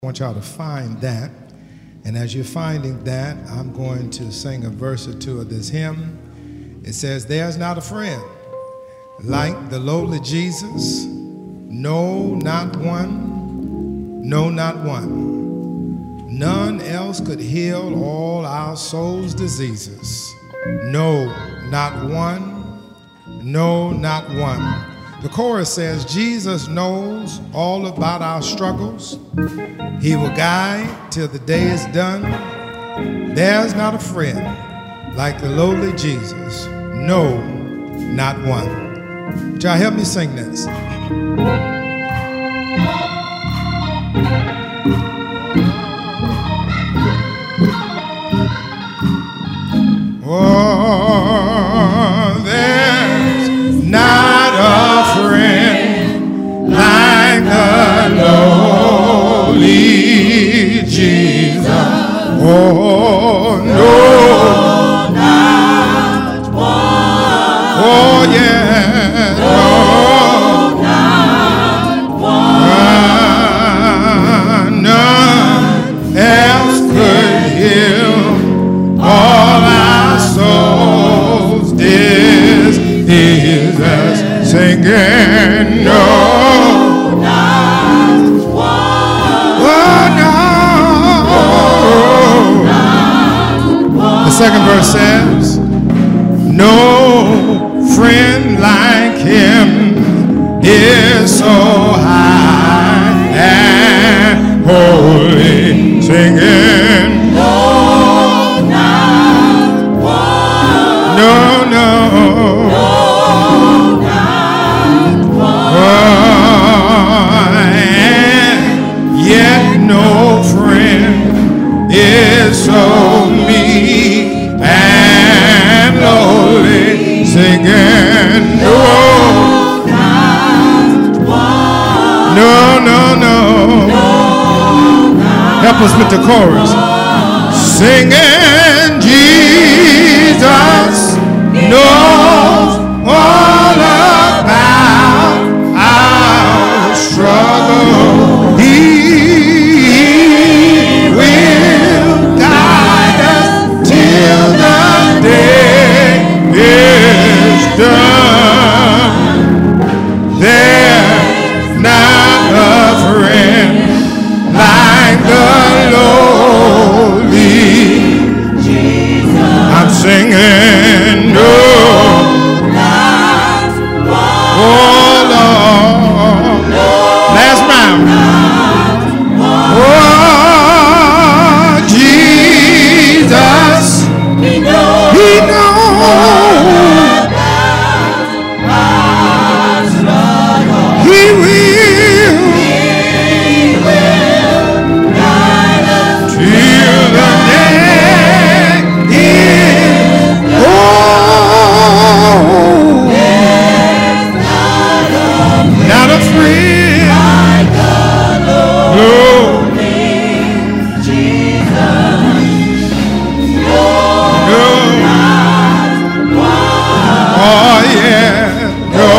I want y'all to find that. And as you're finding that, I'm going to sing a verse or two of this hymn. It says, "There's not a friend like the lowly Jesus. No, not one. No, not one. None else could heal all our soul's diseases. No, not one. No, not one." The chorus says, "Jesus knows all about our struggles. He will guide till the day is done. There's not a friend like the lowly Jesus. No, not one." Would y'all help me sing this? Oh, there's not a friend like the lowly Jesus. Oh, no, not one. oh, yeah, No, not one. none else could heal all our souls' diseases. Singing, no, Not one. oh, no. The second verse says, "No friend like him is so high and holy." Singing, No, not one. no, no. No, not one. And yet no friend is so meek and lowly. Singing, no, Not one. no, no, no. Help us with the chorus. Singing, Jesus knows all about our struggle. He will guide us till the day is done. There's not a friend like the lowly. I'm singing, no, Not one. oh Lord. Last round. Oh, Jesus, We know He knows our struggle. He will Guide us till the day is not a friend like the no. No. Oh, yeah. No,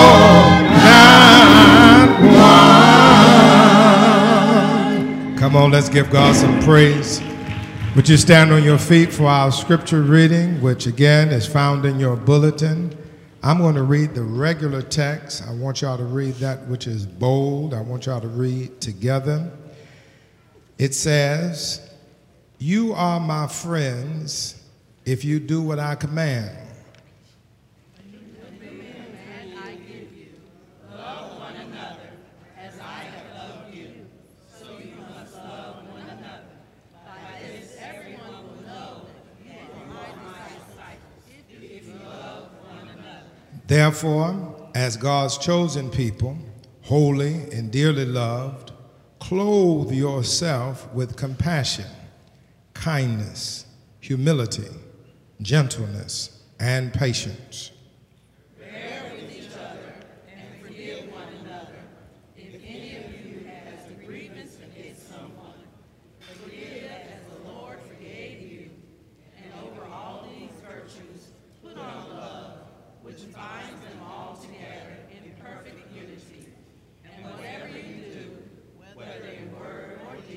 not one. Come on, let's give God some praise. Would you stand on your feet for our scripture reading, which again is found in your bulletin. I'm going to read the regular text. I want y'all to read that which is bold. I want y'all to read together. It says, "You are my friends if you do what I command." Therefore, as God's chosen people, holy and dearly loved, clothe yourself with compassion, kindness, humility, gentleness, and patience. Bear with each other and forgive one another. If any of you has a grievance against someone, forgive as the Lord forgave you. And over all these virtues, put on love, which binds them all together in perfect unity. And whatever you do, whether in word or deed,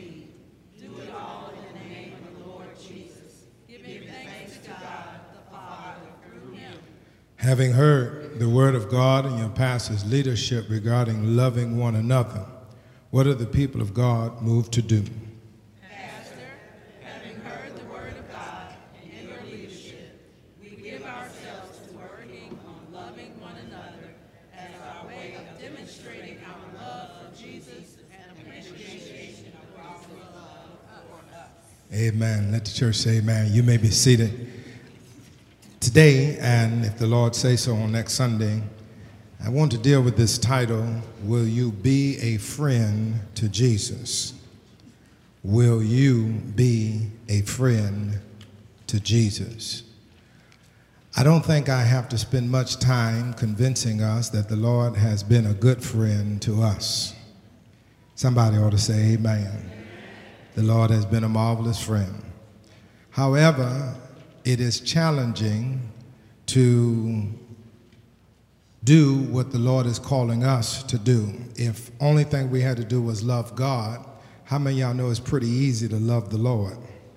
Having heard the word of God and your pastor's leadership regarding loving one another, what are the people of God moved to do? Pastor, having heard the word of God and your leadership, we give ourselves to working on loving one another as our way of demonstrating our love for Jesus and appreciation of our love for us. Amen. Let the church say amen. You may be seated. Today, and if the Lord say so on next Sunday, I want to deal with this title, Will You Be a Friend to Jesus? Will you be a friend to Jesus? I don't think I have to spend much time convincing us that the Lord has been a good friend to us. Somebody ought to say amen. The Lord has been a marvelous friend. However, it is challenging to do what the Lord is calling us to do. If only thing we had to do was love God, how many of y'all know it's pretty easy to love the Lord?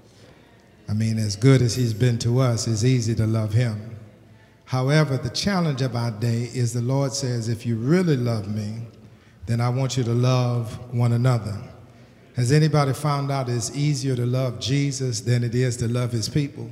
I mean, as good as he's been to us, it's easy to love him. However, the challenge of our day is the Lord says, if you really love me, then I want you to love one another. Has anybody found out it's easier to love Jesus than it is to love his people?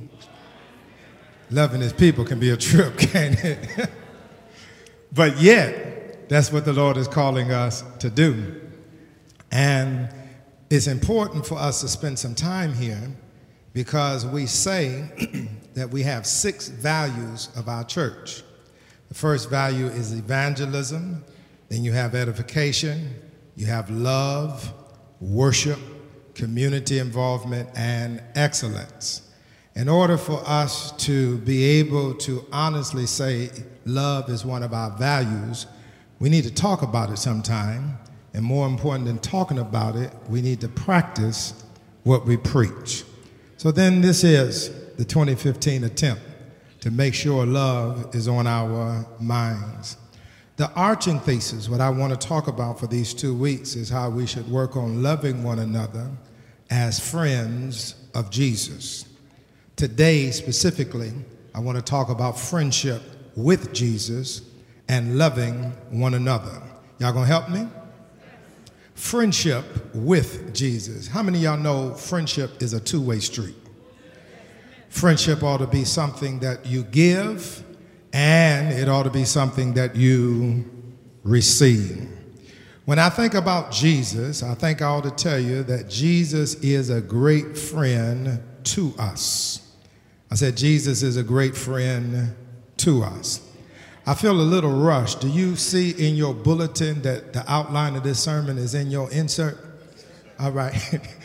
Loving his people can be a trip, can't it? But yet, that's what the Lord is calling us to do. And it's important for us to spend some time here because we say that we have 6 values of our church. The first value is evangelism. Then you have edification. You have love, worship, community involvement, and excellence. In order for us to be able to honestly say love is one of our values, we need to talk about it sometime. And more important than talking about it, we need to practice what we preach. So then this is the 2015 attempt to make sure love is on our minds. The arching thesis, what I want to talk about for these 2 weeks, is how we should work on loving one another as friends of Jesus. Today, specifically, I want to talk about friendship with Jesus and loving one another. Y'all gonna help me? Friendship with Jesus. How many of y'all know friendship is a two-way street? Friendship ought to be something that you give, and it ought to be something that you receive. When I think about Jesus, I think I ought to tell you that Jesus is a great friend to us. I said Jesus is a great friend to us. I feel a little rushed. Do you see in your bulletin that the outline of this sermon is in your insert? All right.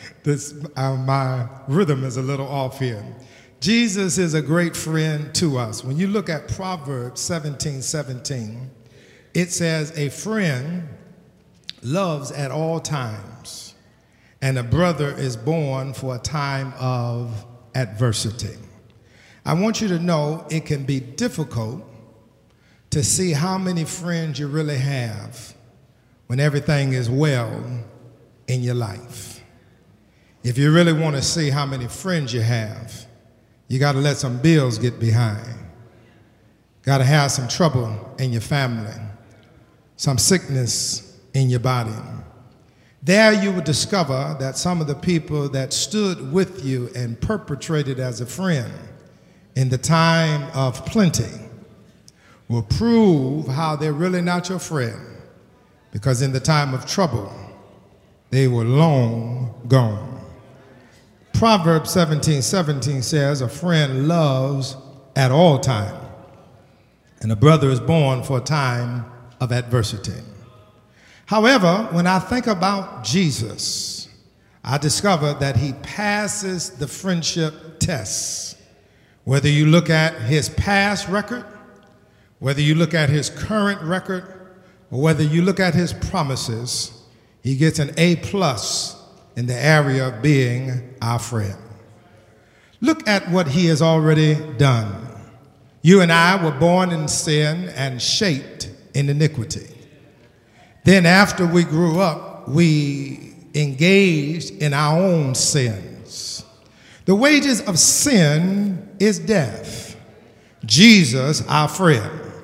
My rhythm is a little off here. Jesus is a great friend to us. When you look at Proverbs 17:17, it says, a friend loves at all times, and a brother is born for a time of adversity. I want you to know it can be difficult to see how many friends you really have when everything is well in your life. If you really want to see how many friends you have, you got to let some bills get behind. Got to have some trouble in your family, some sickness in your body. There you will discover that some of the people that stood with you and perpetrated as a friend in the time of plenty will prove how they're really not your friend, because in the time of trouble, they were long gone. Proverbs 17:17 says, a friend loves at all times, and a brother is born for a time of adversity. However, when I think about Jesus, I discover that he passes the friendship tests. Whether you look at his past record, whether you look at his current record, or whether you look at his promises, he gets an A+ in the area of being our friend. Look at what he has already done. You and I were born in sin and shaped in iniquity. Then after we grew up, we engaged in our own sins. The wages of sin is death. Jesus, our friend,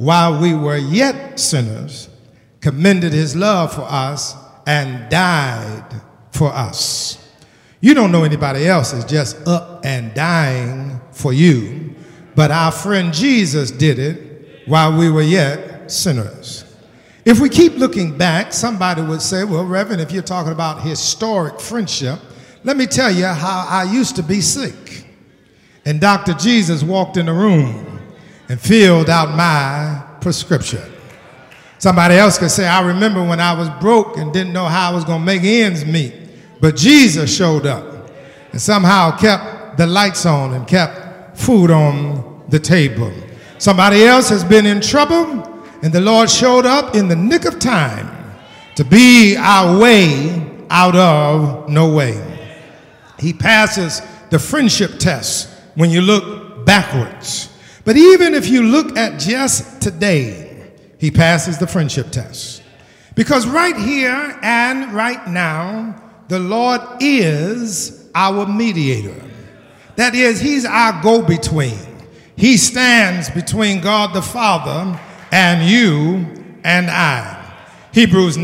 while we were yet sinners, commended his love for us and died for us. You don't know anybody else is just up and dying for you, but our friend Jesus did it while we were yet sinners. If we keep looking back, somebody would say, well, Reverend, if you're talking about historic friendship, let me tell you how I used to be sick. And Dr. Jesus walked in the room and filled out my prescription. Somebody else could say, I remember when I was broke and didn't know how I was going to make ends meet, but Jesus showed up and somehow kept the lights on and kept food on the table. Somebody else has been in trouble, and the Lord showed up in the nick of time to be our way out of no way. He passes the friendship test when you look backwards. But even if you look at just today, he passes the friendship test. Because right here and right now, the Lord is our mediator. That is, he's our go-between. He stands between God the Father and you and I. Hebrews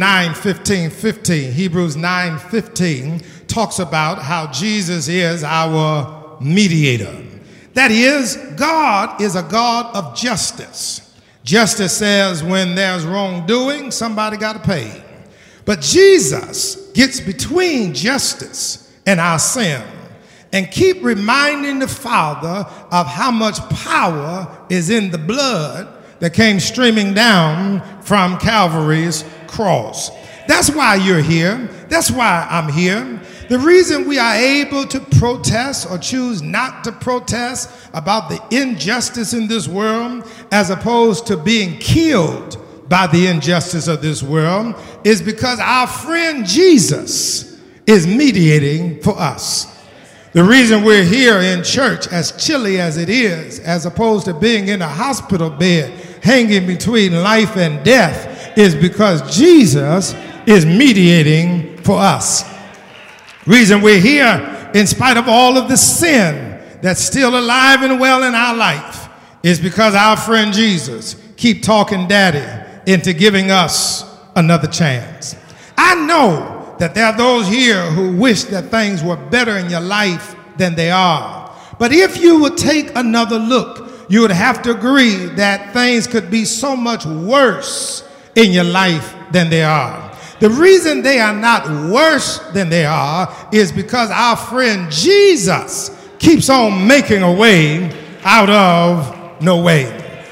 9:15. Hebrews 9:15 talks about how Jesus is our mediator. That is, God is a God of justice. Justice says when there's wrongdoing, somebody got to pay. But Jesus gets between justice and our sin and keep reminding the Father of how much power is in the blood that came streaming down from Calvary's cross. That's why you're here. That's why I'm here. The reason we are able to protest or choose not to protest about the injustice in this world as opposed to being killed by the injustice of this world is because our friend Jesus is mediating for us. The reason we're here in church, as chilly as it is, as opposed to being in a hospital bed hanging between life and death, is because Jesus is mediating for us. Reason we're here in spite of all of the sin that's still alive and well in our life is because our friend Jesus keep talking daddy into giving us another chance. I know that there are those here who wish that things were better in your life than they are. But if you would take another look, you would have to agree that things could be so much worse in your life than they are. The reason they are not worse than they are is because our friend Jesus keeps on making a way out of no way.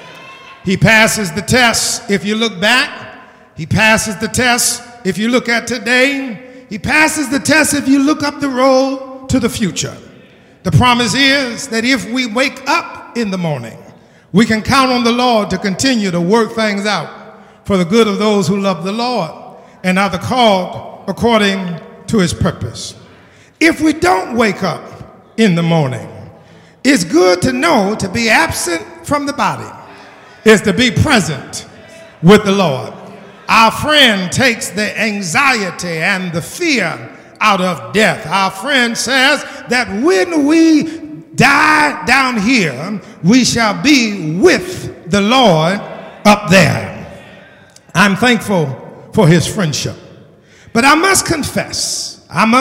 He passes the test if you look back. He passes the test if you look at today. He passes the test if you look up the road to the future. The promise is that if we wake up in the morning, we can count on the Lord to continue to work things out for the good of those who love the Lord and are called according to his purpose. If we don't wake up in the morning, it's good to know to be absent from the body is to be present with the Lord. Our friend takes the anxiety and the fear out of death. Our friend says that when we die down here, we shall be with the Lord up there. I'm thankful for his friendship. But I must confess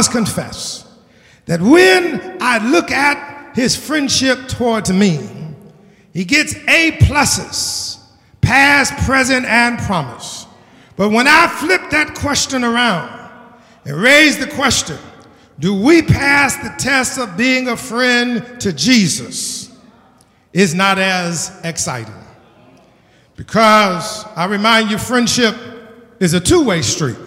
that when I look at his friendship towards me, he gets A pluses, past, present, and promise. But when I flip that question around and raise the question, do we pass the test of being a friend to Jesus? It's not as exciting. Because I remind you, friendship is a two-way street.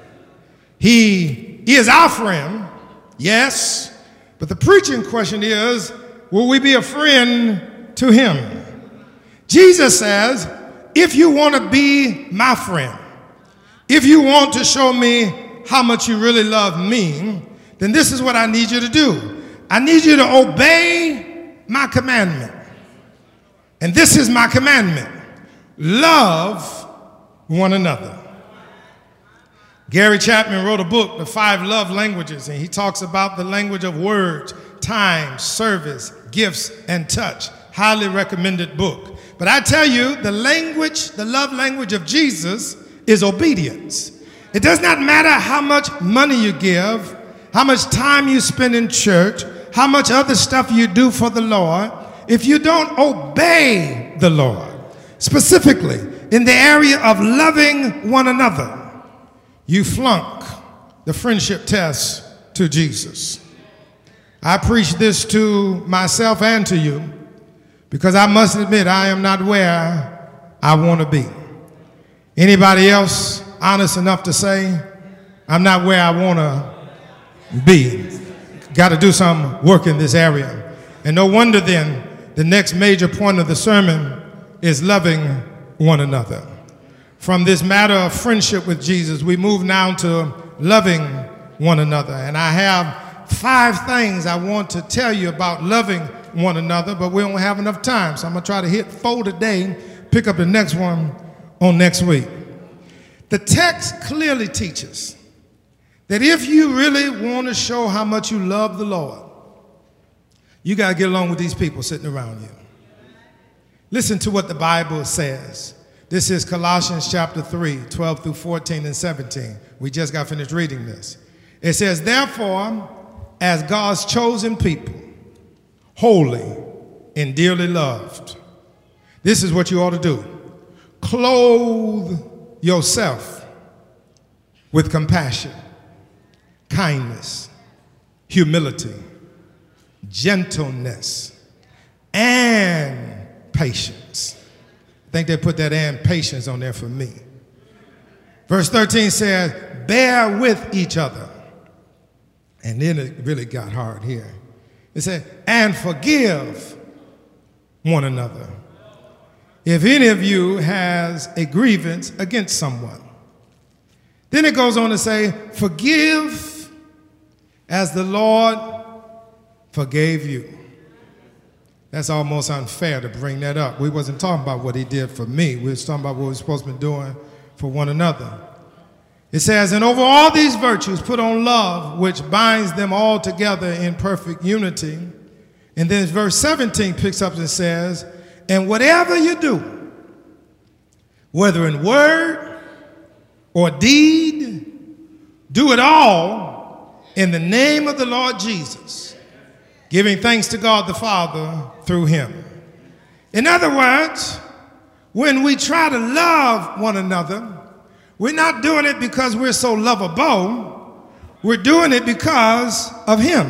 He is our friend, yes, but the preaching question is, will we be a friend to him? Jesus says, if you want to be my friend, if you want to show me how much you really love me, then this is what I need you to do. I need you to obey my commandment. And this is my commandment. Love one another. Gary Chapman wrote a book, The 5 Love Languages, and he talks about the language of words, time, service, gifts, and touch. Highly recommended book. But I tell you, the love language of Jesus is obedience. It does not matter how much money you give, how much time you spend in church, how much other stuff you do for the Lord. If you don't obey the Lord, specifically in the area of loving one another, you flunk the friendship test to Jesus. I preach this to myself and to you because I must admit I am not where I want to be. Anybody else honest enough to say, I'm not where I want to be? Got to do some work in this area. And no wonder then the next major point of the sermon is loving one another. From this matter of friendship with Jesus, we move now to loving one another. And I have 5 things I want to tell you about loving one another, but we don't have enough time. So I'm going to try to hit 4 today, pick up the next one on next week. The text clearly teaches that if you really want to show how much you love the Lord, you got to get along with these people sitting around you. Listen to what the Bible says. This is Colossians chapter 3, 12 through 14 and 17. We just got finished reading this. It says, therefore, as God's chosen people, holy and dearly loved, this is what you ought to do. Clothe yourself with compassion, kindness, humility, gentleness, and patience. I think they put that and patience on there for me. Verse 13 says, bear with each other. And then it really got hard here. It said, and forgive one another if any of you has a grievance against someone. Then it goes on to say, forgive as the Lord forgave you. That's almost unfair to bring that up. We wasn't talking about what he did for me. We was talking about what we're supposed to be doing for one another. It says, and over all these virtues put on love, which binds them all together in perfect unity. And then verse 17 picks up and says, and whatever you do, whether in word or deed, do it all in the name of the Lord Jesus, giving thanks to God the Father through him. In other words, when we try to love one another, we're not doing it because we're so lovable. We're doing it because of him.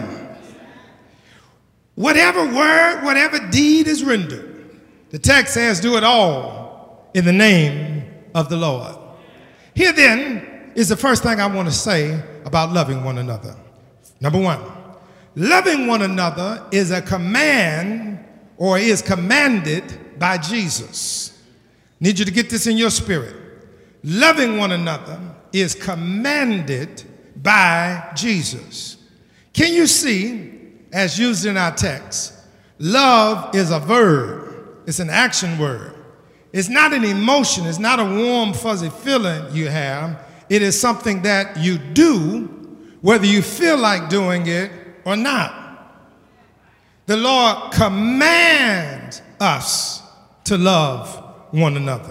Whatever word, whatever deed is rendered, the text says do it all in the name of the Lord. Here then is the first thing I want to say about loving one another. Number 1, loving one another is a command or is commanded by Jesus. Need you to get this in your spirit. Loving one another is commanded by Jesus. Can you see, as used in our text, love is a verb. It's an action word. It's not an emotion. It's not a warm, fuzzy feeling you have. It is something that you do, whether you feel like doing it or not. The Lord commands us to love one another.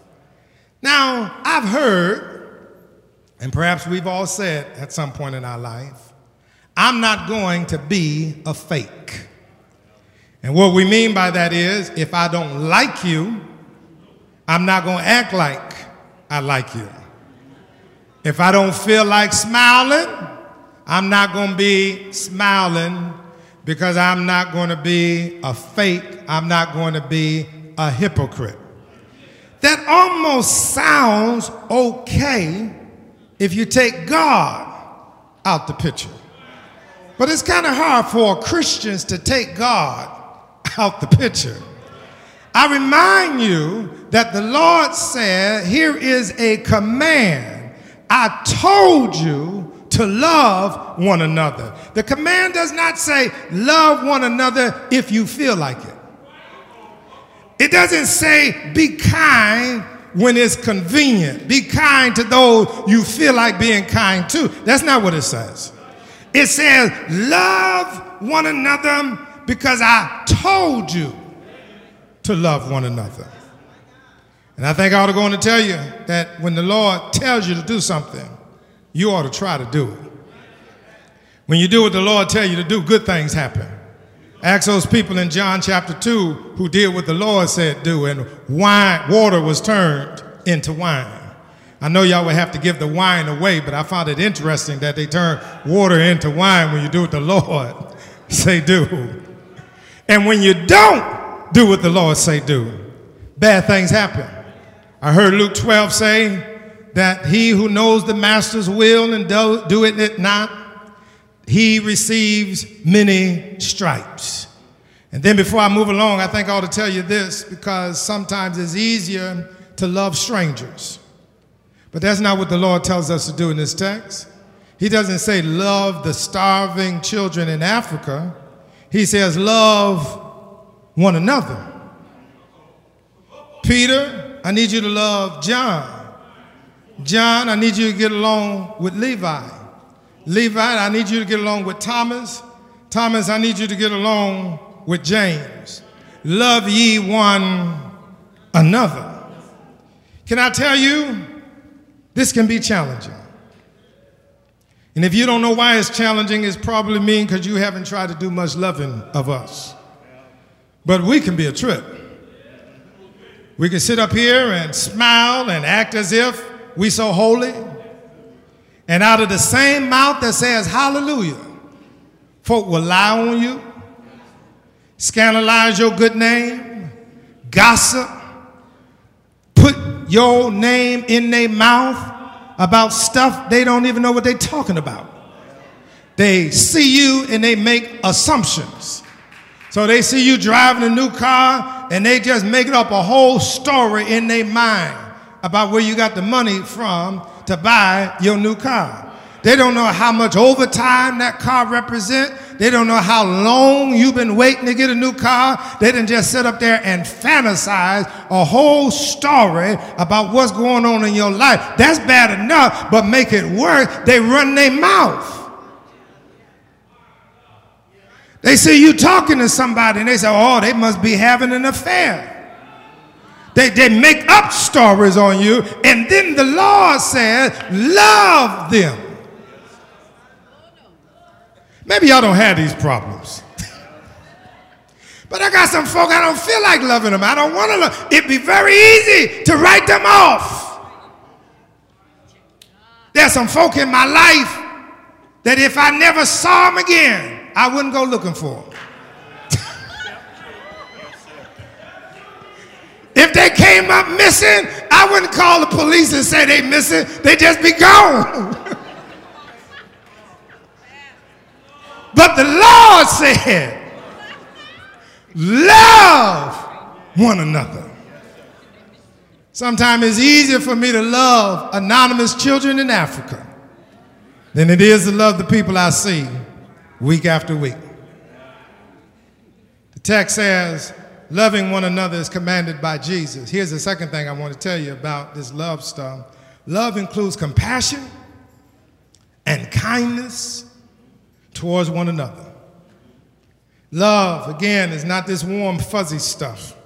Now, I've heard, and perhaps we've all said at some point in our life, I'm not going to be a fake. And what we mean by that is, if I don't like you, I'm not going to act like I like you. If I don't feel like smiling, I'm not going to be smiling because I'm not going to be a fake. I'm not going to be a hypocrite. That almost sounds okay if you take God out the picture. But it's kind of hard for Christians to take God out the picture. I remind you that the Lord said, here is a command. I told you to love one another. The command does not say love one another if you feel like it. It doesn't say be kind when it's convenient. Be kind to those you feel like being kind to. That's not what it says. It says love one another because I told you to love one another. And I think I ought to go on to tell you that when the Lord tells you to do something, you ought to try to do it. When you do what the Lord tells you to do, good things happen. Ask those people in John chapter 2 who did what the Lord said do, and water was turned into wine. I know y'all would have to give the wine away, but I found it interesting that they turn water into wine when you do what the Lord say do. And when you don't do what the Lord say do, bad things happen. I heard Luke 12 say that he who knows the master's will and doeth it not, he receives many stripes. And then before I move along, I think I ought to tell you this, because sometimes it's easier to love strangers. But that's not what the Lord tells us to do in this text. He doesn't say love the starving children in Africa. He says love one another. Peter, I need you to love John. John, I need you to get along with Levi. Levi, I need you to get along with Thomas. Thomas, I need you to get along with James. Love ye one another. Can I tell you, this can be challenging. And if you don't know why it's challenging, it's probably mean because you haven't tried to do much loving of us. But we can be a trip. We can sit up here and smile and act as if we so holy. And out of the same mouth that says hallelujah, folk will lie on you, scandalize your good name, gossip, put your name in their mouth about stuff they don't even know what they're talking about. They see you and they make assumptions. So they see you driving a new car and they just make up a whole story in their mind about where you got the money from to buy your new car. They don't know how much overtime that car represents. They don't know how long you've been waiting to get a new car. They didn't just sit up there and fantasize a whole story about what's going on in your life. That's bad enough, but make it worse, they run their mouth. They see you talking to somebody and they say, oh, they must be having an affair. They make up stories on you, and then the Lord says, love them. Maybe y'all don't have these problems. But I got some folk I don't feel like loving them. I don't want to love. It'd be very easy to write them off. There's some folk in my life that if I never saw them again, I wouldn't go looking for them. If they came up missing, I wouldn't call the police and say they missing. They just be gone. But the Lord said, love one another. Sometimes it's easier for me to love anonymous children in Africa than it is to love the people I see week after week. The text says, loving one another is commanded by Jesus. Here's the second thing I want to tell you about this love stuff. Love includes compassion and kindness towards one another. Love, again, is not this warm, fuzzy stuff.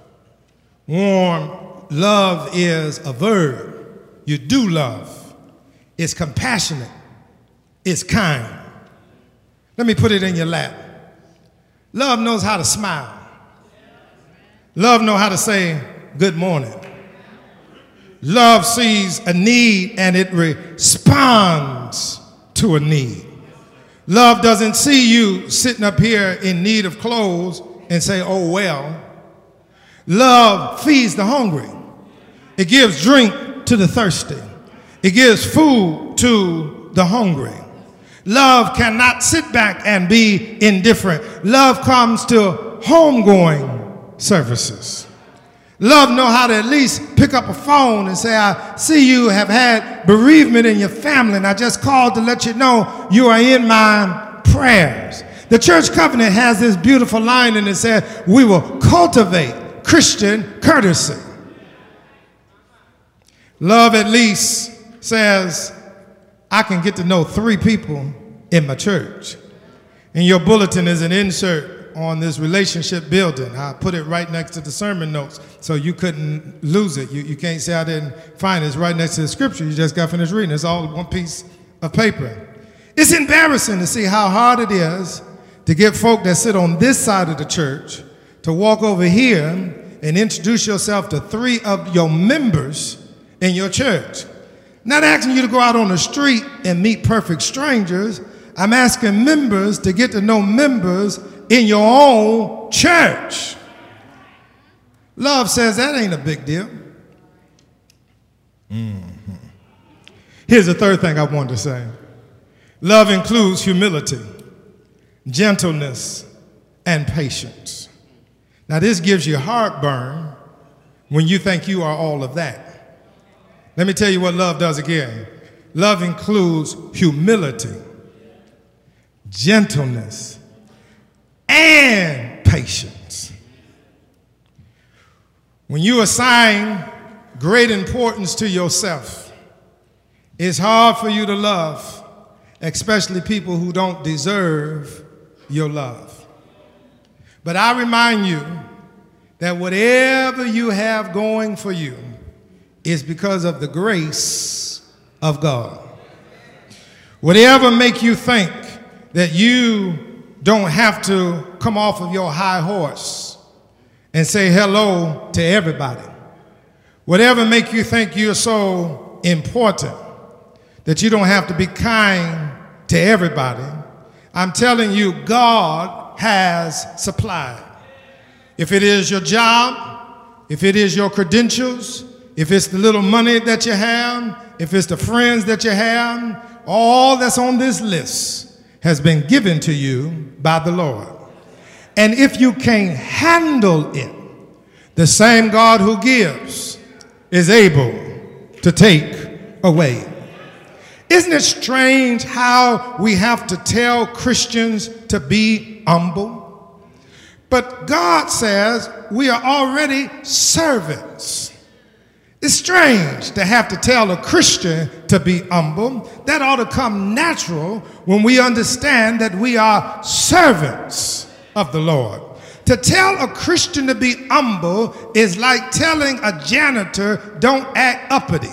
Love is a verb. You do love. It's compassionate. It's kind. Let me put it in your lap. Love knows how to smile. Love knows how to say good morning. Love sees a need and it responds to a need. Love doesn't see you sitting up here in need of clothes and say, oh, well. Love feeds the hungry. It gives drink to the thirsty. It gives food to the hungry. Love cannot sit back and be indifferent. Love comes to homegoing services. Love know how to at least pick up a phone and say, I see you have had bereavement in your family, and I just called to let you know you are in my prayers. The church covenant has this beautiful line in it that says, we will cultivate Christian courtesy. Love at least says, I can get to know 3 people in my church. In your bulletin is an insert on this relationship building. I put it right next to the sermon notes so you couldn't lose it. You can't say I didn't find it. It's right next to the scripture you just got finished reading. It's all one piece of paper. It's embarrassing to see how hard it is to get folk that sit on this side of the church to walk over here and introduce yourself to 3 of your members in your church. Not asking you to go out on the street and meet perfect strangers. I'm asking members to get to know members in your own church. Love says that ain't a big deal. Here's the third thing I wanted to say. Love includes humility, gentleness, and patience. Now, this gives you heartburn when you think you are all of that. Let me tell you what love does again. Love includes humility, gentleness, and patience. When you assign great importance to yourself, it's hard for you to love, especially people who don't deserve your love. But I remind you that whatever you have going for you is because of the grace of God. Whatever make you think that you don't have to come off of your high horse and say hello to everybody. Whatever make you think you're so important that you don't have to be kind to everybody, I'm telling you, God has supplied. If it is your job, if it is your credentials, if it's the little money that you have, if it's the friends that you have, all that's on this list has been given to you by the Lord. And if you can't handle it, the same God who gives is able to take away. Isn't it strange how we have to tell Christians to be humble? But God says we are already servants. It's strange to have to tell a Christian to be humble. That ought to come natural when we understand that we are servants of the Lord. To tell a Christian to be humble is like telling a janitor, don't act uppity.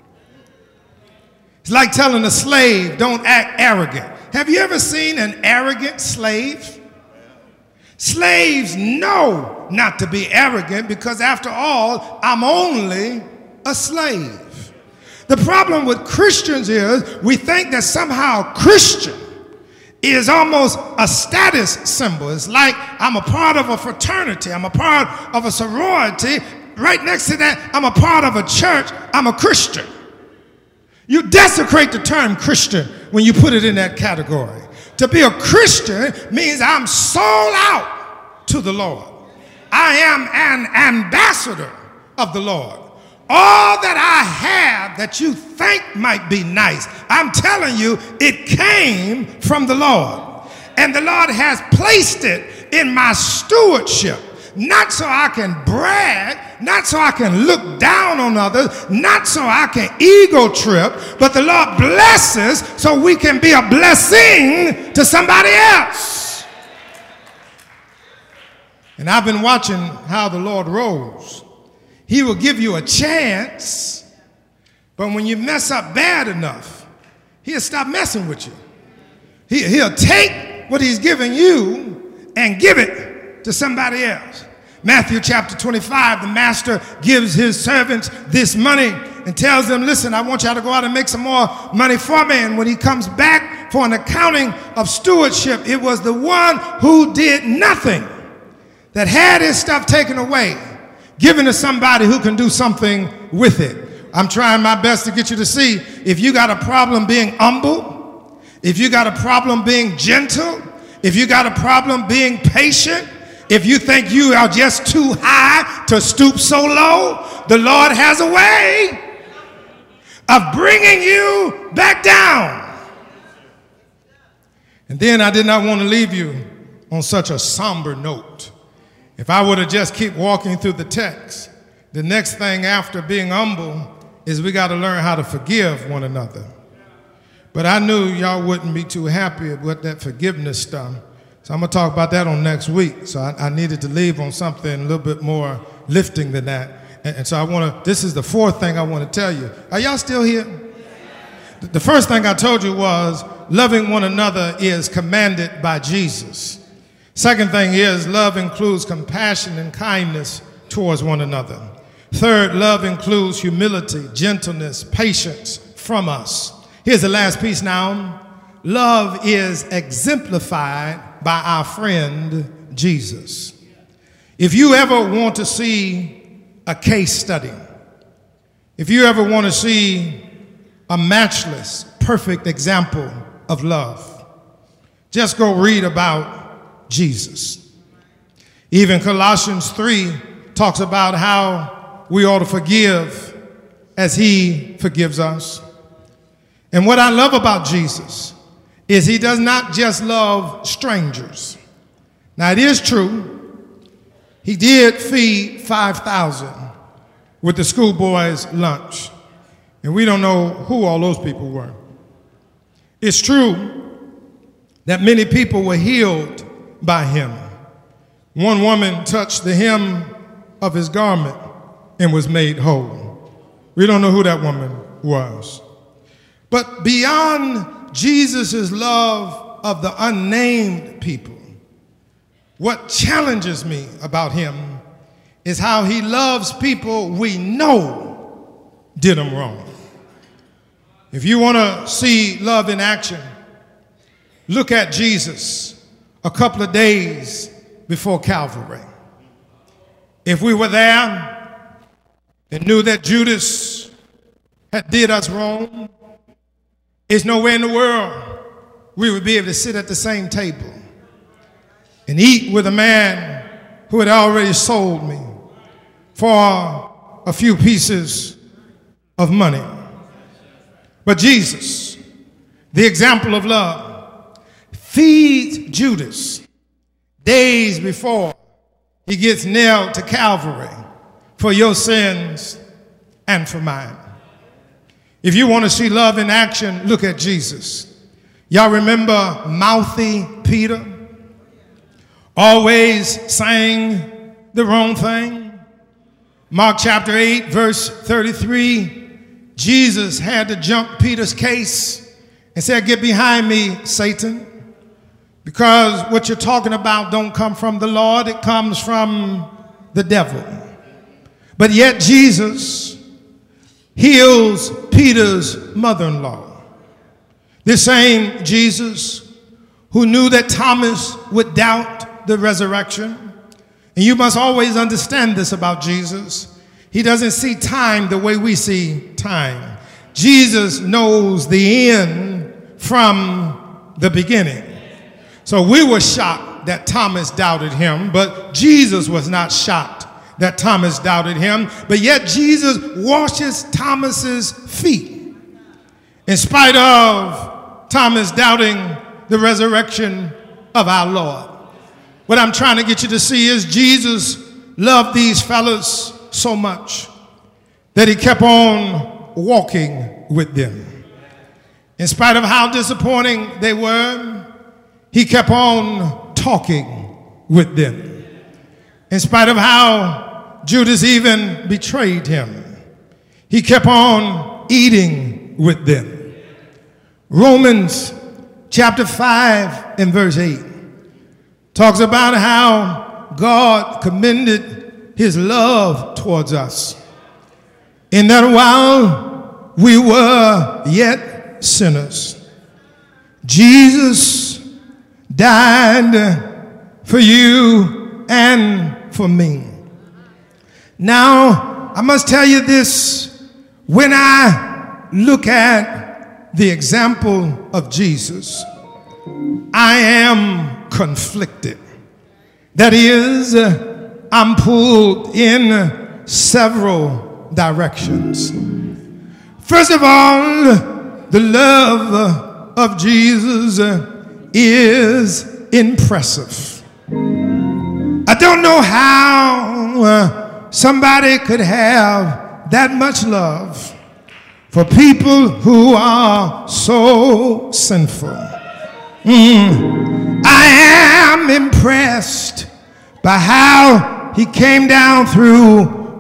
It's like telling a slave, don't act arrogant. Have you ever seen an arrogant slave? Slaves know not to be arrogant because, after all, I'm only a slave. The problem with Christians is we think that somehow Christian is almost a status symbol. It's like I'm a part of a fraternity. I'm a part of a sorority. Right next to that, I'm a part of a church. I'm a Christian. You desecrate the term Christian when you put it in that category. To be a Christian means I'm sold out to the Lord. I am an ambassador of the Lord. All that I have that you think might be nice, I'm telling you, it came from the Lord. And the Lord has placed it in my stewardship. Not so I can brag, not so I can look down on others, not so I can ego trip, but the Lord blesses so we can be a blessing to somebody else. And I've been watching how the Lord rolls. He will give you a chance, but when you mess up bad enough, he'll stop messing with you. He'll take what he's giving you and give it to somebody else. Matthew chapter 25, the master gives his servants this money and tells them, listen, I want y'all to go out and make some more money for me. And when he comes back for an accounting of stewardship, it was the one who did nothing that had his stuff taken away, given to somebody who can do something with it. I'm trying my best to get you to see, if you got a problem being humble, if you got a problem being gentle, if you got a problem being patient, if you think you are just too high to stoop so low, the Lord has a way of bringing you back down. And then I did not want to leave you on such a somber note. If I were to just keep walking through the text, the next thing after being humble is we got to learn how to forgive one another. But I knew y'all wouldn't be too happy with that forgiveness stuff. So I'm going to talk about that on next week. So I needed to leave on something a little bit more lifting than that. And so this is the fourth thing I want to tell you. Are y'all still here? The first thing I told you was loving one another is commanded by Jesus. Second thing is love includes compassion and kindness towards one another. Third, love includes humility, gentleness, patience from us. Here's the last piece now. Love is exemplified by our friend Jesus. If you ever want to see a case study, if you ever want to see a matchless, perfect example of love, just go read about Jesus. Even Colossians 3 talks about how we ought to forgive as he forgives us. And what I love about Jesus is he does not just love strangers. Now, it is true, he did feed 5,000 with the schoolboys' lunch. And we don't know who all those people were. It's true that many people were healed by him. One woman touched the hem of his garment and was made whole. We don't know who that woman was. But beyond Jesus' love of the unnamed people, what challenges me about him is how he loves people we know did him wrong. If you want to see love in action, look at Jesus a couple of days before Calvary. If we were there and knew that Judas had did us wrong, there's nowhere in the world we would be able to sit at the same table and eat with a man who had already sold me for a few pieces of money. But Jesus, the example of love, feeds Judas days before he gets nailed to Calvary for your sins and for mine. If you want to see love in action, look at Jesus. Y'all remember mouthy Peter? Always saying the wrong thing. Mark chapter 8, verse 33, Jesus had to jump Peter's case and said, "Get behind me, Satan, because what you're talking about don't come from the Lord, it comes from the devil." But yet Jesus heals Peter's mother-in-law. The same Jesus who knew that Thomas would doubt the resurrection. And you must always understand this about Jesus. He doesn't see time the way we see time. Jesus knows the end from the beginning. So we were shocked that Thomas doubted him, but Jesus was not shocked that Thomas doubted him. But yet Jesus washes Thomas's feet in spite of Thomas doubting the resurrection of our Lord. What I'm trying to get you to see is Jesus loved these fellas so much that he kept on walking with them. In spite of how disappointing they were, he kept on talking with them. In spite of how Judas even betrayed him, he kept on eating with them. Romans chapter 5 and verse 8 talks about how God commended his love towards us, in that while we were yet sinners, Jesus died for you and for me. Now, I must tell you this, when I look at the example of Jesus, I am conflicted. That is, I'm pulled in several directions. First of all, the love of Jesus is impressive. I don't know how somebody could have that much love for people who are so sinful. I am impressed by how he came down through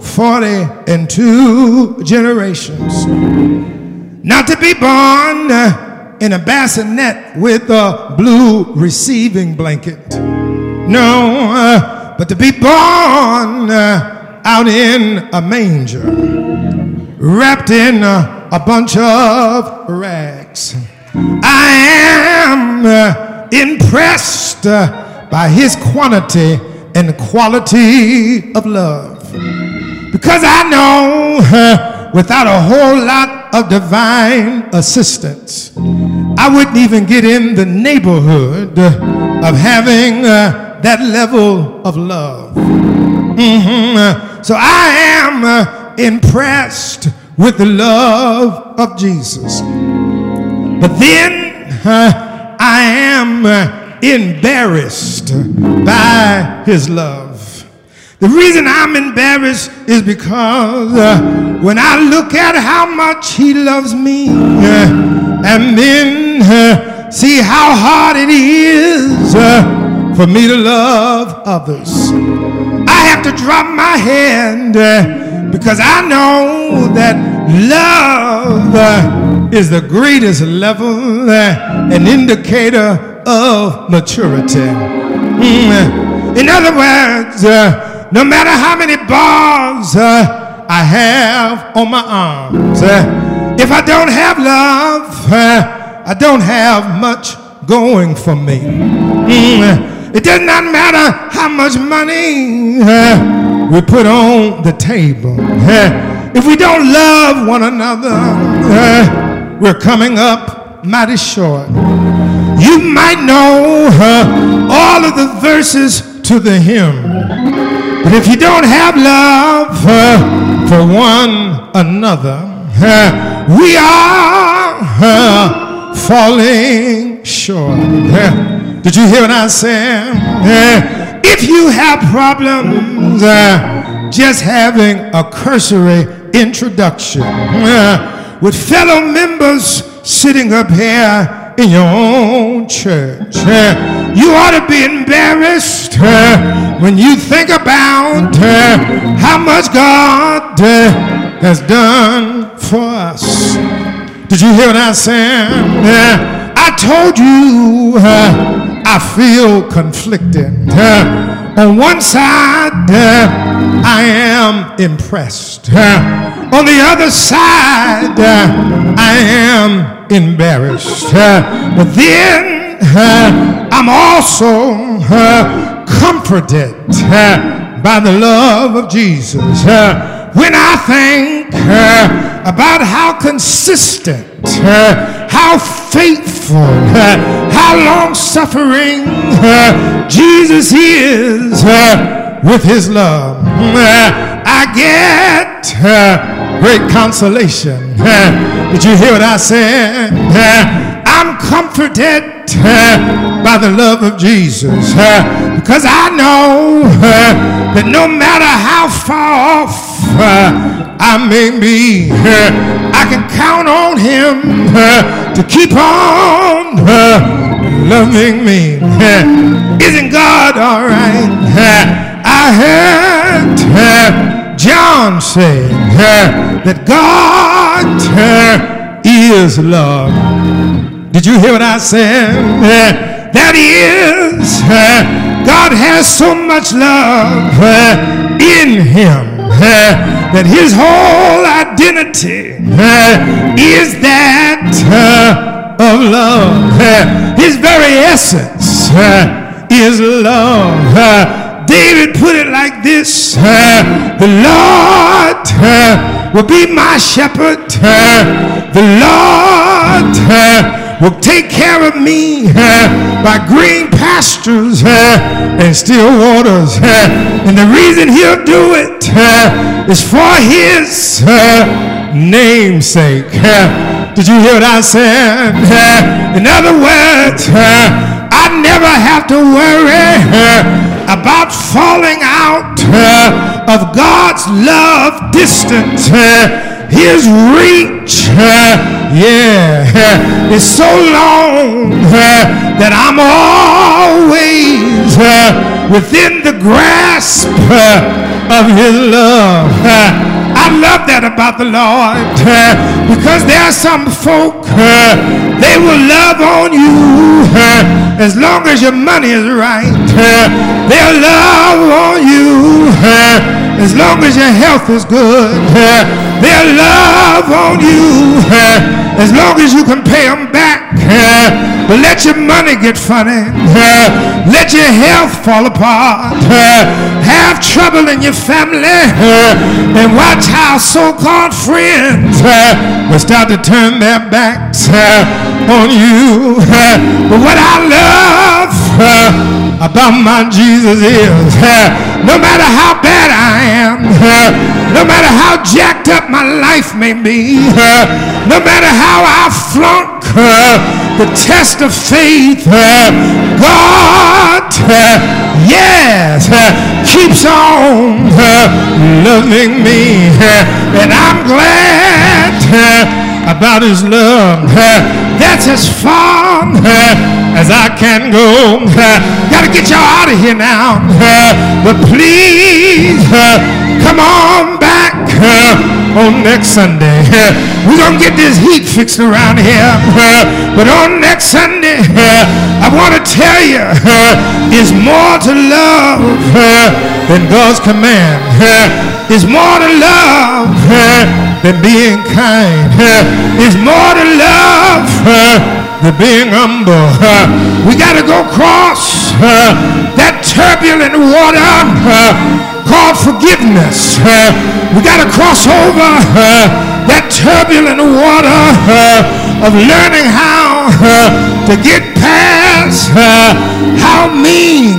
42 generations. Not to be born in a bassinet with a blue receiving blanket. No, but to be born out in a manger, wrapped in a bunch of rags. I am impressed by his quantity and quality of love. Because I know without a whole lot of divine assistance, I wouldn't even get in the neighborhood of having that level of love. So I am impressed with the love of Jesus. But then I am embarrassed by his love. The reason I'm embarrassed is because when I look at how much he loves me and then see how hard it is for me to love others, I have to drop my hand because I know that love is the greatest level, an indicator of maturity. In other words, no matter how many bars I have on my arms, if I don't have love, I don't have much going for me. It does not matter how much money we put on the table. If we don't love one another, we're coming up mighty short. You might know all of the verses to the hymn, but if you don't have love for one another, we are falling short. Did you hear what I said? If you have problems just having a cursory introduction with fellow members sitting up here in your own church, you ought to be embarrassed when you think about how much God has done for us. Did you hear what I said? I told you I feel conflicted. On one side, I am impressed. On the other side, I am embarrassed. But then I'm also comforted by the love of Jesus. When I think about how consistent, how faithful, how long-suffering Jesus is with his love, I get great consolation. Did you hear what I said? I'm comforted by the love of Jesus because I know that no matter how far off I may be, I can count on him to keep on loving me. Isn't God all right? I heard John say that God is love. Did you hear what I said? That is, God has so much love in him that his whole identity is that of love. His very essence is love. David put it like this: the Lord will be my shepherd. The Lord will take care of me by green pastures and still waters. And the reason he'll do it is for his name's sake. Did you hear what I said? In other words, I never have to worry about falling out of God's love distance. His reach, is so long that I'm always within the grasp of his love. I love that about the Lord, because there are some folk, they will love on you as long as your money is right. They'll love on you as long as your health is good. They'll love on you as long as you can pay them back. But let your money get funny. Let your health fall apart. Have trouble in your family. And watch how so-called friends will start to turn their backs on you. But what I love about my Jesus is, no matter how bad I am, no matter how jacked up my life may be, no matter how I flunk the test of faith, God, yes, keeps on loving me, and I'm glad about his love. That's as far as I can go. Gotta get y'all out of here now, but please come on back on next Sunday. We're gonna get this heat fixed around here, but on next Sunday I want to tell you, it's more to love than God's command. It's more to love than being kind. It's more to love than being humble. We got to go cross that turbulent water called forgiveness. We got to cross over that turbulent water of learning how to get past how mean,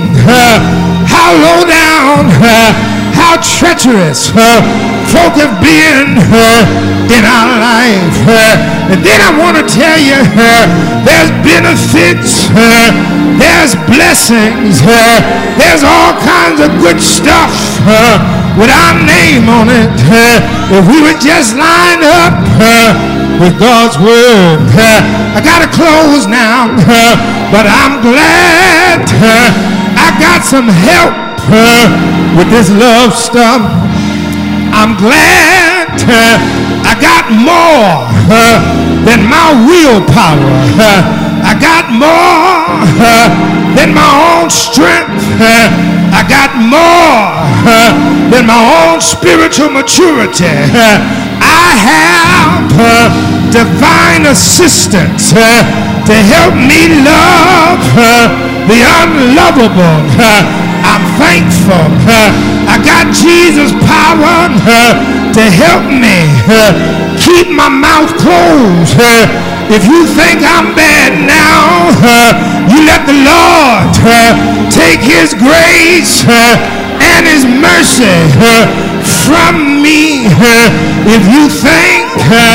how low down, how treacherous folk have been in our life. And then I want to tell you, there's benefits, there's blessings, there's all kinds of good stuff with our name on it. If we would just line up with God's word. I gotta close now, but I'm glad I got some help with this love stuff. I'm glad I got more than my willpower. I got more than my own strength. I got more than my own spiritual maturity. I have divine assistance to help me love the unlovable. I'm thankful. I got Jesus' power to help me keep my mouth closed. If you think I'm bad now, you let the Lord take his grace and his mercy from me. If you think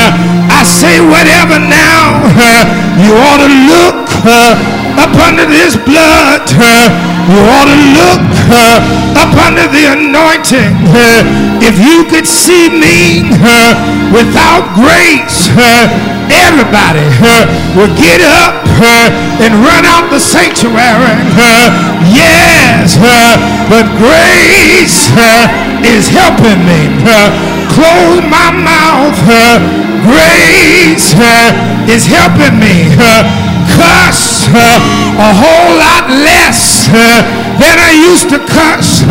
I say whatever now, you ought to look up under this blood. You ought to look up under the anointing. If you could see me without grace, everybody will get up and run out the sanctuary. Yes, but grace is helping me close my mouth. Grace is helping me cuss a whole lot less than I used to cuss.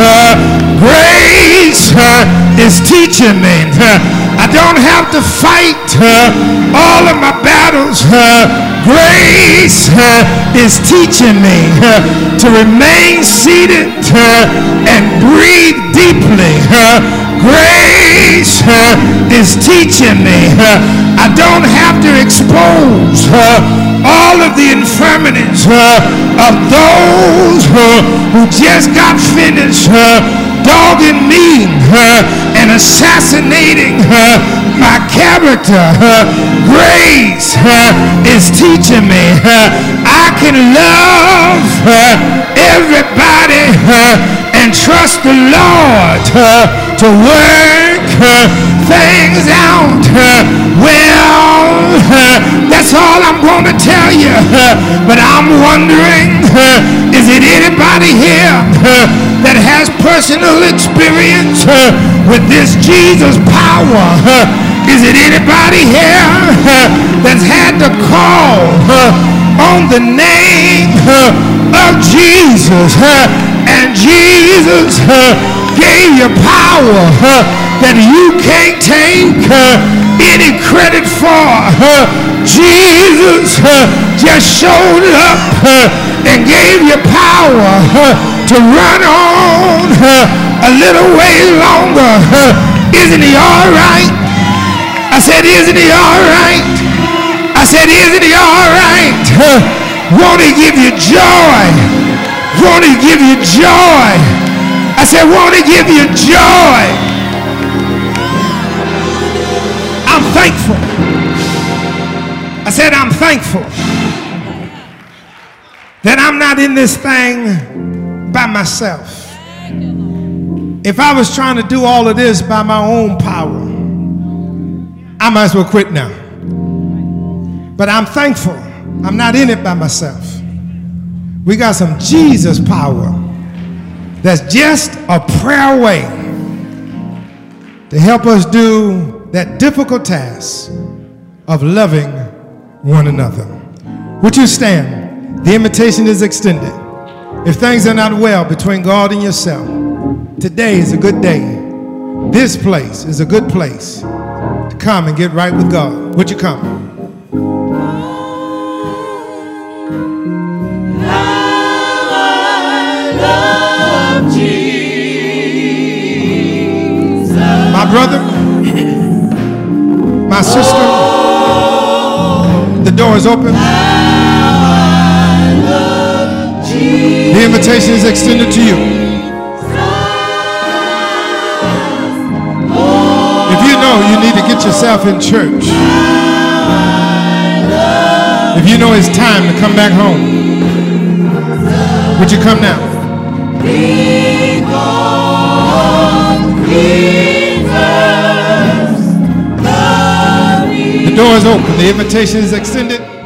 Grace is teaching me. I don't have to fight all of my battles. Grace is teaching me to remain seated and breathe deeply. Grace is teaching me I don't have to expose all of the infirmities of those who just got finished dogging me and assassinating my character. Grace is teaching me I can love everybody and trust the Lord to work things out. Well, that's all I'm going to tell you. But I'm wondering, is it anybody here personal experience with this Jesus power? Is it anybody here that's had to call on the name of Jesus? And Jesus gave you power that you can't take any credit for. Jesus just showed up and gave you power to run on a little way longer. Isn't he all right? I said, isn't he all right? I said, isn't he all right? Won't he give you joy? Won't he give you joy? I said, won't he give you joy? I'm thankful. I said, I'm thankful that I'm not in this thing by myself. If I was trying to do all of this by my own power, I might as well quit now. But I'm thankful I'm not in it by myself. We got some Jesus power that's just a prayer away to help us do that difficult task of loving one another. Would you stand? The invitation is extended. If things are not well between God and yourself, today is a good day. This place is a good place to come and get right with God. Would you come? My brother, my sister, the door is open. The invitation is extended to you. If you know you need to get yourself in church, if you know it's time to come back home, would you come now? The door is open. The invitation is extended.